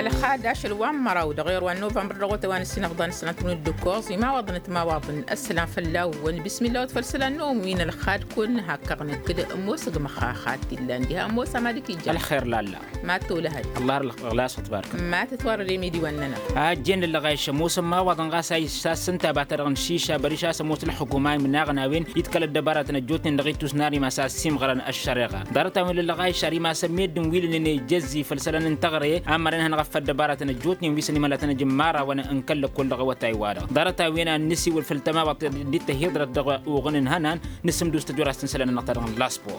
الخادش الوامرة ودغير ونوفمبر لغوت وان السنة غضان السنة من الدكوز ما وضنت ما وضن السلام فلاون بسم الله وتفلسل النوم وين الخاد كن هكذا كده موسق مخاخات اللي موسى ما ديك يجي الخير لا ما تقول هاي الله غلاس تبارك ما تتوري ميدي وننا الجن اللي غايش موسى ما وضن غاساي سنتا بعترغن شيشة بريشة سموت الحكومة من ناغناوين يتكلم دبارة نجوتن لغيتوس ناري ما ساسيم غران الشريقة دارتا من اللي غايش شاري ما سميت دون ويل إن جزي فلسلان انتغري أمرنا هنغفر دبارة نجوتني ويسني ملاتنا جمارة وانا انكل كل غوة تايوارا دارتا وينا النسي والفلتما وقت دي تهيدر الدغ وغنن هنان نسم دوست جوراستن سلان نقطرن لاسبور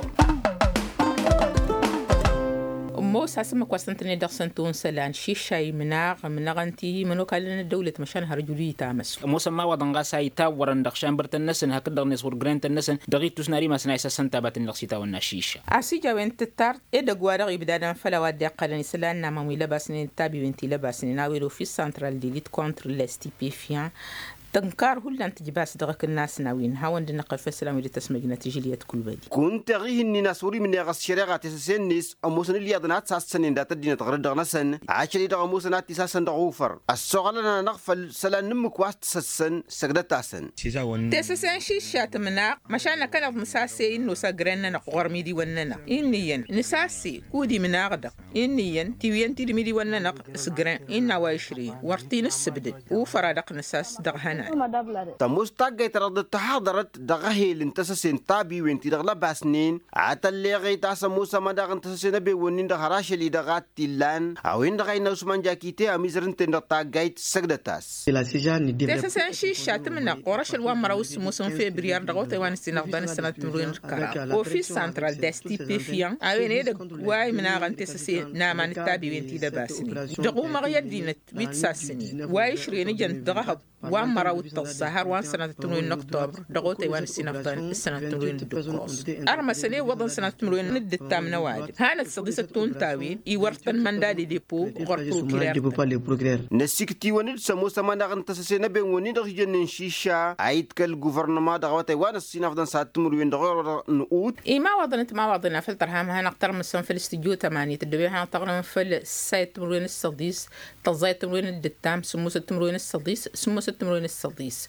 موسى سمك وسنتني دخسنتون سلان شيشاي مناغنتي منو كالنا الدولة مشان هرجولي تامس موسى ما وضن غاساي تاورن دخشان برت النسن هكذا نسور جرانت النسن دغيت تسناري ما سنايسا سنتا باتن لغسيتا والنشيشة عسيجا وين تتار إدا قوارغ بدانا فلا ودي قلني سلان ناموي لباسني تابي وينتي لباسني ناويلو في السنترال ديليت كونتر الاستيبيفيان تنكار هلا انت جباس دغك الناس ناوين هاون دنا قف السلام اللي تسمج نتيجه كل بدي كنت غيه اني ناسوري من غس شريعه تسنيس اموسن اللي يدنات ساسن دات دينا تغرد دغنسن عاشري دغ اموسنات تساسن دغوفر السغلنا نغفل سلان نمك واست تسسن سغدتاسن تسسن شيشات منا مشان كان مساسي انه سغرنا نقور ميدي وننا انيا نساسي كودي منا غدا انيا تيوين تي ميدي وننا سغرن ان وايشري ورتين السبد وفرادق نساس دغهنا تمستقي ترد تحضرت دغهي لنتسسين تابي وينتي دغلا باسنين عتلي غي تاس موسى ما دغ انتسسين بي ونين دغراش لي دغات تيلان او ان دغاي نوسمان جاكيتي اميزرن تندقاغايت سغدتاس تسسين شيشات من قرش الوامرا وسموسن فبراير دغوت وان سنغدان سنه تمرين كارا وفي سنترال دستي بيفيان اوين دغ واي من انتسسين نامان تابي وينتي دباسني دغو مغيدينت بيتساسني واي شريني جنت دغه وامرا والتصهر وان سنة تمرين أكتوبر دغوتي وان السنة تمرين الدكروس أرمى سنة وضن سنة تمرين ندتا من واجب هانا الصديسة تون تاوين يورتن من دادي ديبو غرطو كرير نسيكتي ونيد سموسا ما نغن تسسينا بين ونيد غجن شيشة عيد كالغوفرنما دغوتي وان السنة وضن سنة تمرين دغور نقود ما وضنت ما وضنا فلتر هام هانا اقتر من في الاستديو تمانية الدبي هانا تقرم في السايت تمرين الصديس تزاي تمرين الدتام سموسة تمرين الصديس سموسة تمرين الصديس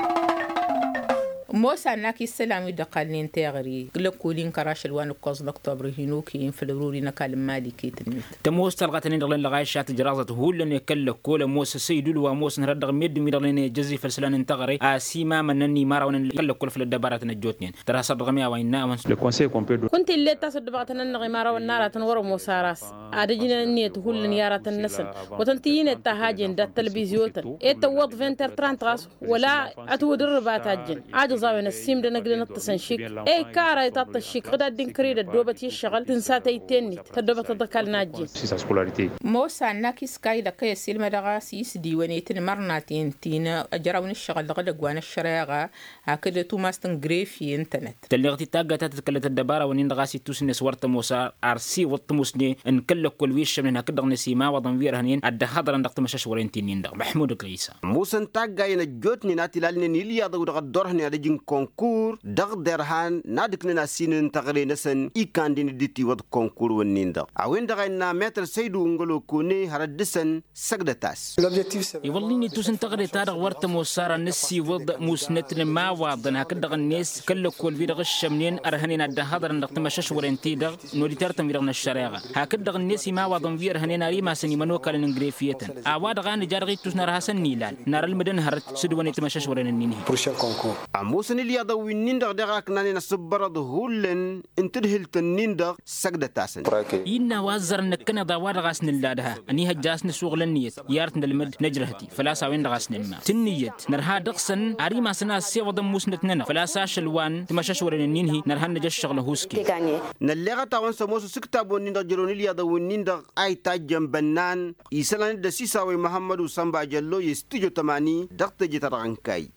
موسى ناكي السلام يدقلين تغري لكولين كراش الوان القوز اكتوبر هنوكي فلوري نكال مالكي تنميت تموس تلغتني دغلن لغايشات جرازه هولن يكل كول موسى سيدول وموسى ردغ ميد ميدلين جزي فلسلان انتغري اسيما منني ماراون كل كل في الدبارات نجوتنين ترى صدغ ميا وينا كنت اللي تصدبغتنا النغمارا والنار تنور موسى راس ادجنا نيت هولن يارات النسل وتنتين التهاجن دا التلفزيون اتوض فينتر ترانتراس ولا اتودر باتاجن زاوين السيم ده نقدر نتصنشيك اي كارا يتطشيك غدا دين كريد الدوبة يشغل تنساتي تاني تدوبة تدكال ناجي موسى ناكي سكاي لكي يسيل مدغاسي سديوانيتين مرناتين تينا أجراون الشغل غدا قوان الشراغة هكذا توماستن غريفي انترنت تلغتي تاقة تتكلت الدبارة ونين دغاسي توسني سورت موسى ارسي وطموسني ان كل كل ويش من هكذا نسيما وضن ويرهنين عدا حضرا دغت مشاش ورينتين دغ محمود قيسا موسى تاقة ينجوتني ناتي لالنين يليا دغ دورهني جين كونكور دغ درهان نادكنا سينن تغري نسن إيكاندين ديتي ود كونكور ونيندا عوين دغينا متر سيدو نغلو كوني هردسن سغدتاس يوليني توسن تغري تارغ ورت موسارا نسي ود موسنتن ما واضن هكذا الناس كل كل في دغ الشمنين ارهنين عند هذا نقط مشاش ورنتي دغ نوري ترتم يرغنا الشراغه هكذا الناس ما واضن في ارهنين ري ما سني منو كان انغريفيتن اواد غان جارغي توسن راسن نيلان نار المدن هرت سدوني تمشاش ورنني بروشين كونكور موسن اللي يضوي النندق دغاك ناني نصبرد هولن انتدهل تنندق سجدتاسن إنا وازر نكنا دوار غاسن اللادها أني هجاسن سوغلنيت يارتن المد نجرهتي فلا ساوين غاسن الما تنيت نرها دقسن عري ما سنا سيوض موسنتنا فلا ساشلوان تمشاشورن نينهي نرها نجش شغل هوسكي نلغا تاون سموس سكتابو نندق جرون اللي يضوي النندق اي تاجم بنان يسلان دسيساوي محمد وسامبا جلو يستيجو تماني دقت جترغنكاي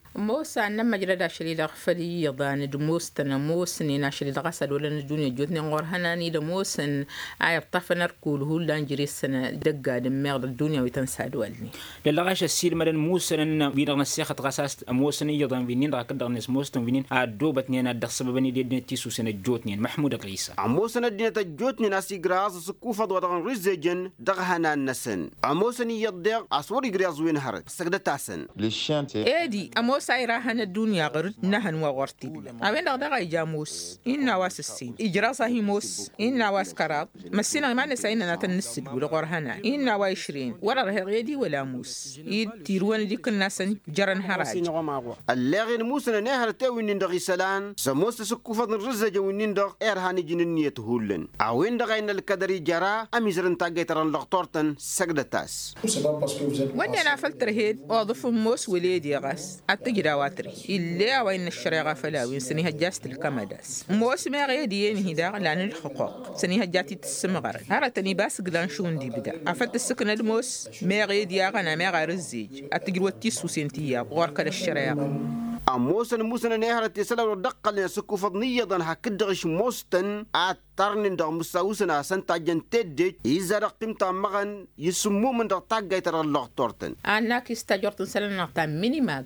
موسى نما جلدا شليل غفلي يضان دموس تنموس نينا شليل غسل ولا الدنيا جوتني غور هناني دموس عيب طفنا ركول هو لانجري السنة دقا دميغ الدنيا ويتنساد والني للغاش السير مدن موسى ان بيرغنا السيخة غساس موسى يضان فينين راك درنس موسى فينين عدوبت نينا دخص بني دي تيسو سنة جوتني محمود عيسى موسى الدنيا تجوتني ناسي غراز سكوفة ودغن رزجن دغهنا النسن موسى يضيق أصوري غراز وين هرد سجدت تاسن ايدي موسى راهن الدنيا غرد نهن وغرتي أبين دغدغ جاموس إن واس السين إجراسه موس إن واس كراب مسينا ما نسينا نتنسد بالغرهنا إن وعشرين ولا رهيدي ولا موس يتيرون ديك الناس جرن هراج اللغين موسى نهر تاوي نندغ سلان سموس سكوفة الرزج ونندغ إرهاني جننية هولن أوين دغين الكدري جرا أميزرن تاجيترن لغطورتن سجدتاس وانا أنا فلترهيد وأضف موس وليدي غاس أتجرا واتري إلا وين الشريعة فلاوي سنيها جاست الكمداس موس ما غيدين هدا لأن الحقوق سنيها جاتي تسمغر هرتني باس قدان شون دي بدا أفت السكن الموس ما غيدي أغنى ما غير الزيج أتجروا تيسو سنتيا غورك الشريعة موسى نهر تسلا ودقل سكوفة نيضا هكدغش موستن أترن دغ مساوسنا سنتا جنتد إذا رقمت مغن يسمو من دغ تاقيتر الله تورتن أناك استجرت سلنا ميني ماج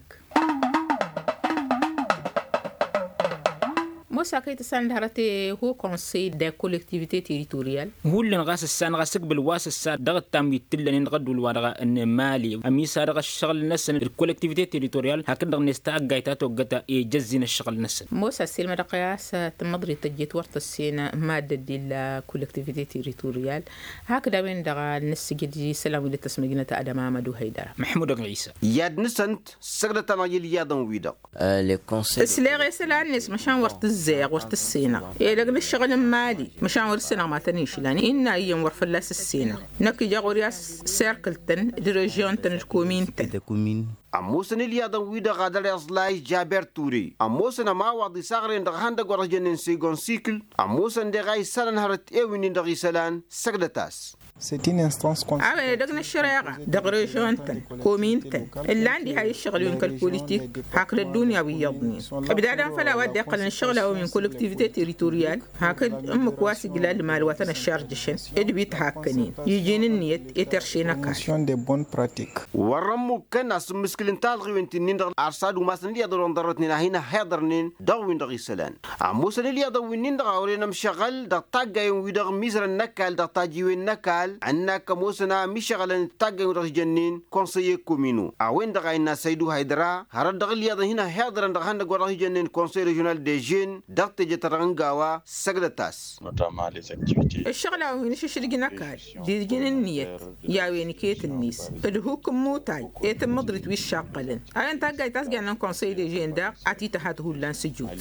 موسى كي تساند هرتي هو كونسي دي كولكتيفيتي تيريتوريال هو اللي نغاس السان غاسك بالواس السان دغ تام يتلن نغدو الوارغا ان مالي امي سارغ الشغل نس الكولكتيفيتي تيريتوريال هكذا نستا غايتاتو غتا يجزين الشغل نس موسى سيلما قياس تمضري تجيت ورت السينا ماده دي الكولكتيفيتي تيريتوريال هكذا وين دغ نس جدي سلام اللي تسمجنا ادم محمد هيدر محمود عيسى ياد نسنت سغدتا ما يلي يادن ويدا لي كونسيل سلاغي سلان نس مشان ورت الزيغ ورت السينا لقنا الشغل مالي مشان ورسنا ما تنيش لاني إن أيام ورفلاس السينا نكي جاغورياس سيركلتن دريجيونتن الكومينتن أموسن اليادن ويدا غادر أصلاي جابر توري أموسن ما وضي صغرين دغهان دغور جنن سيغون سيكل أموسن دغاي سلان هرت ايوين دغي سلان سغدتاس C'est une instance عمل دغنا الشريعة دغريجونتن كومينتن اللي عندي هاي الشغل ينكر البوليتيك هاكل الدنيا ويضني بدادا فلا ودي قل الشغل أو من كولكتيفيتي تيريتوريال هاكل أمك واسي قلال مال وطن الشارجشن إدبي تحاكنين يجين النيت يترشينا كاش ورمو كان اسم مسكلين تالغي وانتنين دغ أرصاد وماسن اللي يدرون ضرتنين هنا حاضرنين دغوين دغي سلان عموسن اللي يدوين دغ أورينا مشغل دغ تاقاين ويدغ ميزر النكال دغ تاجيوين نكال عنا كموسنا مشغل تاقاين ودغ جنين كونسيي كومينو أوين دغاينا سيدو هيدرا هرد دغ اللي يدغ هنا حاضرن دغ هندغ ودغ جنين كونسي ريجونال دي جين دغ تجترغنغاوا سغدتاس الشغلة وين ششرق نكال دي جين النيت يا وين كيت النيس الهوكم موتاي يتم مضرت ويشاقلن أين تاقاي تاسقي عن كونسي دي جين دغ أتي تحاته لان سجود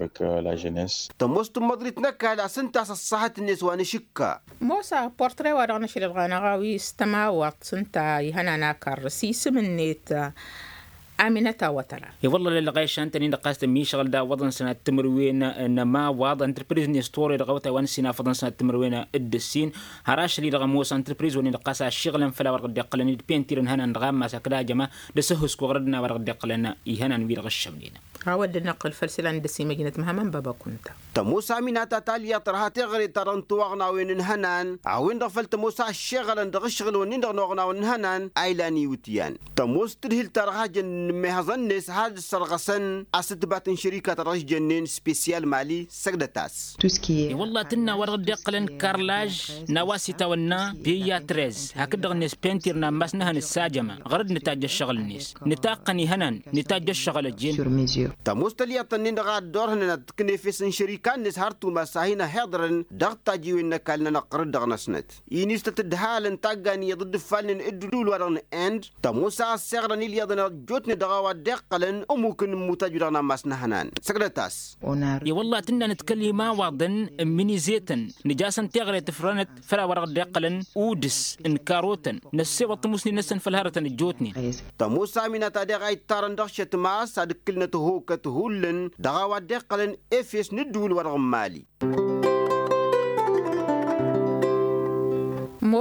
تموست مضرت نكال أسنتاس الصحة النسوان شكا موسى بورتري ورغنا شل الغانغاوي استماوات سنتا يهنا ناكر سيس من نيت آمنة وترى والله اللي لغايش أنت نقاست مي شغل دا وضن سنة تمروين إنما واض انتربريز نستوري لغوتها وان سنة فضن سنة تمروين الدسين هراش اللي لغموس انتربريز وني نقاس الشغل فلا ورقد يقلني بينتيرن هنا نغام ما سكدا جما دسهس كوردنا ورقد يقلنا يهنا نبي الشبلينا هاود نقل فلسلان دسي مجنة مهما بابا كنت تموسى من تاليا ترها تغري ترنتو وغنا وين هنان عوين دفلت موسى الشغل ندغ الشغل ونين نغنا وين هنان ايلاني وتيان تموس ترهل ترها جن مهزنس هاد السرغسن أستبات شركة رج جنين سبيسيال مالي سجدتاس والله تنا ورد يقلن كارلاج نواسي تونا بيا تريز هكذا الناس بينتيرنا مسنها الساجمة غرد نتاج الشغل الناس نتاقني هنان نتاج الشغل الجين تموستليا تنين غاد دورنا تكنيفيس شركة نس هارتو مساهينا حضرن دغتا جيونا كالنا نقرد دغنسنت ينيست تدهال تاغاني ضد فالن ادلول ورن اند تموسا سيغرني ليادنا جوتني دغاوا دقلن وممكن متاجرنا مسنا هنان سكرتاس يا والله تنا نتكلم ما وضن مني زيتن نجاسا تغري تفرنت فلا ورق دقلن ودس ان كاروتن نسي وطموسني نسن فالهرتن الجوتني تموسا من تادغاي تارن دخشت ما صادكلنا تهولن دغاوا دقلن افيس ندول ورغ مالي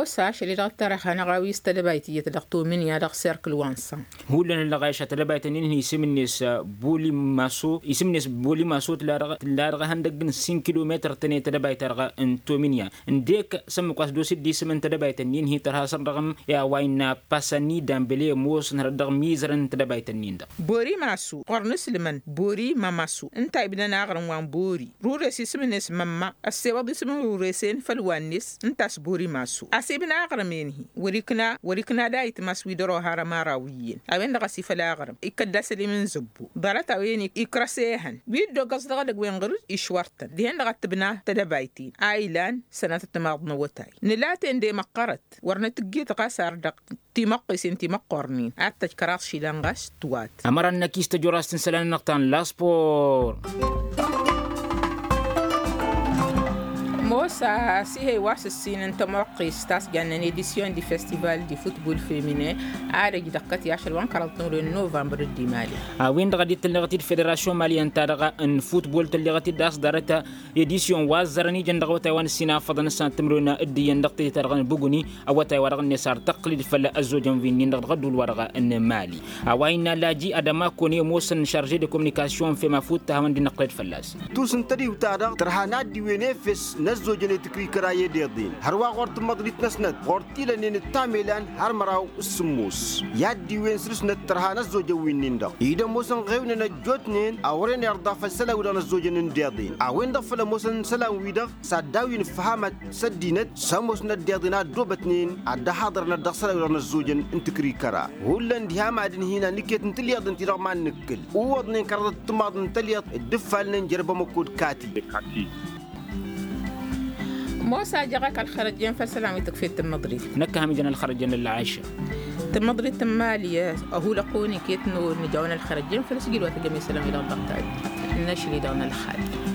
موسى شلي دغتر خانا غاوي استدبايتي يتدغتو من يا دغ سيركل وانسان هو لنا لغايشة تدبايتنين يسمى الناس بولي ماسو يسمى الناس بولي ماسو تلارغ هندق 5 كيلومتر تاني تدبايت رغا انتو منيا نديك سمو قاس دوسي دي سمن تدبايتنين هي ترها رغم يا واينا باساني دامبلي موس نردغ ميزرن تدبايتنين دا بوري ماسو ورنس لمن بوري ماماسو انت ابن ناغرن وان بوري رورسي سمن ناس ماما السيوض اسمه رورسين فالوانس انت بوري ماسو اسيبنا اغرمينه وريكنا دايت ماسوي درو هارماراويين اوين دغ سيفلا اغرم يكدس لي من زبو برتا وين يكرسيهن بيدو قصدغ دغ وين غرز يشورتن دي هند غتبنا تدبايتين ايلان سنه تماض نوتاي نلاتين دي مقرت ورنتجيت قاسر دق تيمقس انتي مقرنين اتج كراس شيلانغاس توات امرنا كيست جوراستن سلان نقطان لاسبور موسى سي واس السين انت موقي ستاس جانن اديسيون دي فيستيفال دي فوتبول فيميني عارج دقتي 10 نوفمبر دي مالي وين غادي تلغتي الفيدراسيون مالي انت دغا ان فوتبول تلغتي داس دارتا اديسيون وازرني جندغو تايوان سينا فضن سان تمرونا ادي ندقتي ترغن بوغني او تاي ورغن صار تقليد فلا ازوجن فين ندغدو الورغه ان مالي وين لاجي ادما كوني موسن شارجي دي كومونيكاسيون في مفوت تاون دي نقلد فلاس توسن تدي وتادا ترهانات دي وينفس نزو جنتكري كرايه ديدين هروا غورت مدريد نسنت غورتي لنين التاميلان هرمراو السموس يادي وين سرسنت ترهانا زوجة وينين يدا موسن غيوننا جوتنين اورين يرضى فسلا ودان الزوجين ديدين اوين دفل موسن سلا ويدا سداوين فهمت سدينت سموسنا ديدينا دوبتنين عدا حاضرنا دخسلا ودان الزوجين انتكري كرا هولن ديام عدن هنا نكيت انتلياد انتي رغمان نكل ووضنين كردت تماض انتلياد الدفال نجرب مكود كاتي موسى جاك الخرجين فسلام يتكفي تمضري نكهم جنا الخرجين للعيشة تمضري تمالية أهو لقوني كيتنو نجاون الخرجين فلسجيل واتقمي سلام إلى الضغط النشري دون الخال